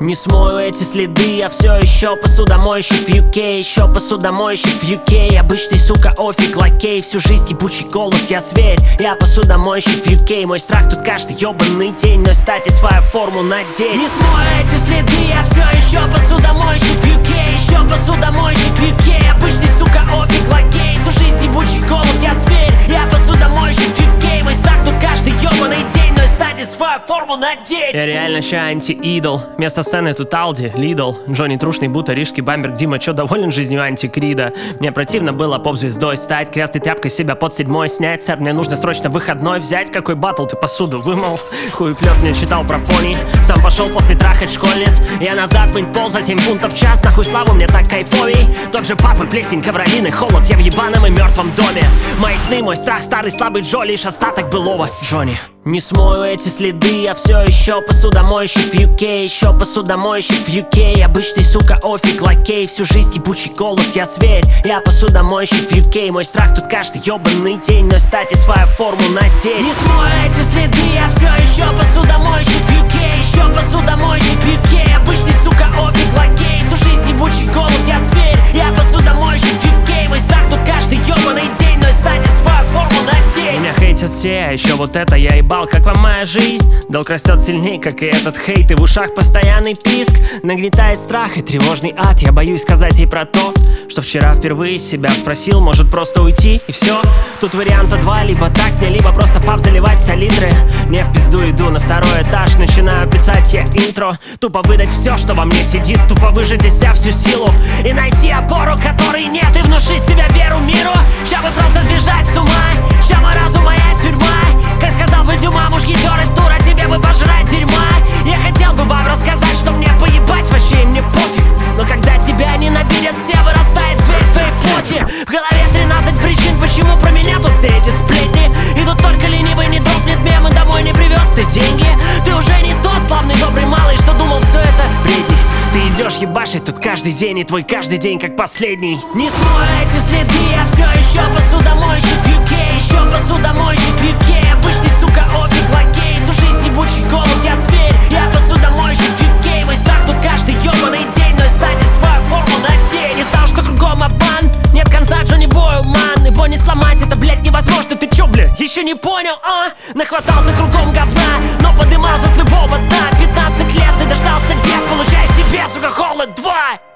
Не смою эти следы, я все еще посудомойщик в UK. Еще посудомойщик в UK. Обычный, сука, офиг, лакей. Всю жизнь ебучий голод, я зверь. Я посудомойщик в UK. Мой страх тут каждый ебаный день. Но стати свою форму надеть. Не смою эти следы, я все еще посудомойщик в UK. Еще посудомойщик в UK. Обычный, сука, офиг, лакей. Всю жизнь ебучий голод, я зверь. Я посудомойщик в UK. Мой страх тут каждый ебаный день. Но стати свою форму надеть. Я реально ща анти-идол. Вместо сцены тут Алди, Лидл, Джонни Трушный, будто рижский бамбер. Дима, чё, доволен жизнью антикрида? Мне противно было поп-звездой стать, красной тряпкой себя под седьмой снять. Сэр, мне нужно срочно выходной взять. Какой батл, ты посуду вымыл? Хуеплёт мне читал про пони. Сам пошел после трахать школьниц. Я назад мыть пол за 7 фунтов в час. Нахуй славу мне так кайфовей. Тот же папа, плесень, ковролины, холод. Я в ебаном и мертвом доме. Мои сны, мой страх, старый слабый Джо, лишь остаток былого Джонни. Не смою эти следы, я все еще посудомойщик в UK. Еще посудомойщик в UK. Обычный, сука, офиг, лакей. Всю жизнь ебучий голод, я зверь. Я посудомойщик в UK. Мой страх тут каждый ебаный день. Но стати свою форму надеть. Не смою эти следы, я все еще посудомойщик в UK. Еще посудомойщик в UK. Обычный, сука, офиг, лакей. Всю жизнь ебучий голод, я зверь. Я посудомойщик в UK. Мой страх тут каждый ебаный день. Но стати свою форму надеть. Меня хейтят все, а еще вот это я ебал. Как вам моя жизнь? Долг растет сильней, как и этот хейт. И в ушах постоянный писк. Нагнетает страх и тревожный ад. Я боюсь сказать ей про то, что вчера впервые себя спросил. Может просто уйти и все? Тут варианта два: либо так мне, либо просто в паб заливать солитры. Не в пизду иду на второй этаж. Начинаю писать я интро. Тупо выдать все, что во мне сидит. Тупо выжать из себя всю силу и найти опору, которой нет. И внушить себя веру миру. Ща бы просто сбежать с ума. Ща мой разум моя тюрьма. Как сказал бы Дюма, мушкетеры в тур, а тебе бы пожрать дерьма. Я хотел бы вам рассказать, что мне поебать, вообще мне пофиг. Но когда тебя ненавидят все, вырастает зверь в твоей плоти. В голове 13 причин, почему про меня тут все эти сплетни. И тут только ленивый не дропнет мемы, домой не привез ты деньги. Ты уже не тот славный добрый малый, что думал все это бредни. Ты идешь ебашить тут каждый день, и твой каждый день как последний. Не смою эти следы, я все еще посудомойщик в UK. Еще посудомойщик в UK. Обычный, сука, офиг, лакей. Всю жизнь ебучий голод, я зверь. Я посудомойщик в UK. Мой страх тут каждый ебаный день. Но стати свою форму надень. Не знал, что кругом обман. Нет конца Джонни Бою, ман. Его не сломать, это, блядь, невозможно. Ты чё, бля, еще не понял, а? Нахватался кругом говна, но подымался с любого дна. 15 лет ты дождался дед, получай себе, сука, холод 2.